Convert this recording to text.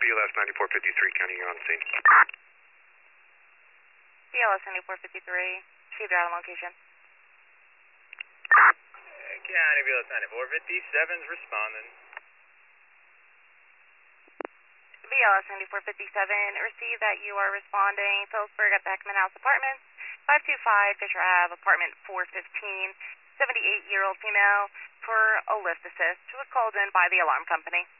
BLS 9453, County, you're on the scene. BLS 9453, received out on location. County BLS 9457's responding. BLS 9457, received that you are responding. Phillipsburg at the Heckman House Apartments, 525 Fisher Ave, apartment 415, 78-year-old female for a lift assist. She was called in by the alarm company.